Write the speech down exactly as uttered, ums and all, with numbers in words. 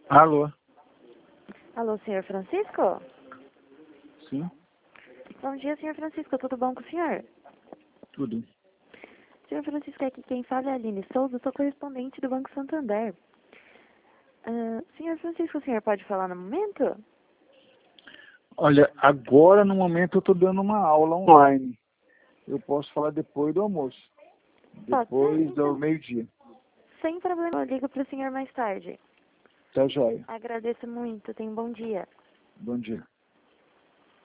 Alô? Alô, senhor Francisco? Sim, Bom dia, senhor Francisco. Tudo bom com o senhor? tudo. Senhor Francisco, aqui quem fala é a Aline Souza, sou correspondente do Banco Santander. Uh, senhor Francisco, o senhor pode falar no momento? Olha, agora no momento eu estou dando uma aula online. Eu posso falar depois do almoço. Pode ser, Depois então. do meio-dia. Sem problema, eu ligo para o senhor mais tarde. Tá joia. Agradeço muito, tenha um bom dia. Bom dia.